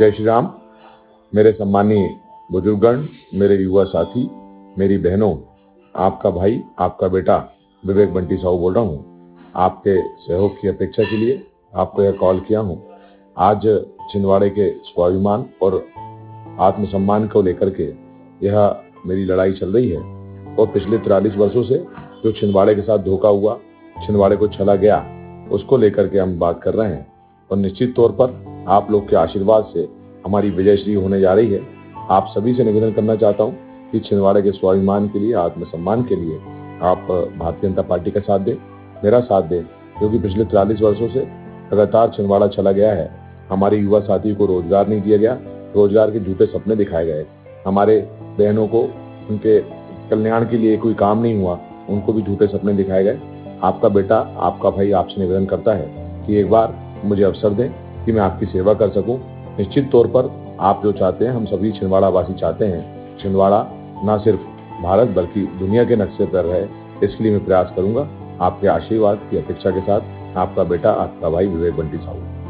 जय श्री राम। मेरे सम्मानीय बुजुर्गगण, मेरे युवा साथी, मेरी बहनों, आपका भाई, आपका बेटा विवेक बंटी साहू बोल रहा हूँ। आपके सहयोग की अपेक्षा के लिए आपको यह कॉल किया हूँ। आज छिंदवाड़े के स्वाभिमान और आत्मसम्मान को लेकर के यह मेरी लड़ाई चल रही है और पिछले 43 वर्षों से जो छिंदवाड़े के साथ धोखा हुआ, छिंदवाड़े को छला गया, उसको लेकर के हम बात कर रहे हैं। और निश्चित तौर पर आप लोग के आशीर्वाद से हमारी विजयश्री होने जा रही है। आप सभी से निवेदन करना चाहता हूं कि छिंदवाड़े के स्वाभिमान के लिए, आत्मसम्मान के लिए आप भारतीय जनता पार्टी का साथ दें, मेरा साथ दें, क्योंकि पिछले 43 वर्षों से लगातार छिंदवाड़ा चला गया है। हमारे युवा साथियों को रोजगार नहीं दिया गया, रोजगार के झूठे सपने दिखाए गए। हमारे बहनों को उनके कल्याण के लिए कोई काम नहीं हुआ, उनको भी झूठे सपने दिखाए गए। आपका बेटा, आपका भाई आपसे निवेदन करता है कि एक बार मुझे अवसर दें कि मैं आपकी सेवा कर सकूं। निश्चित तौर पर आप जो चाहते हैं, हम सभी छिंदवाड़ा वासी चाहते हैं, छिंदवाड़ा ना सिर्फ भारत बल्कि दुनिया के नक्शे पर रहे। इसके लिए मैं प्रयास करूंगा। आपके आशीर्वाद की अपेक्षा के साथ आपका बेटा, आपका भाई विवेक बंटी साहू।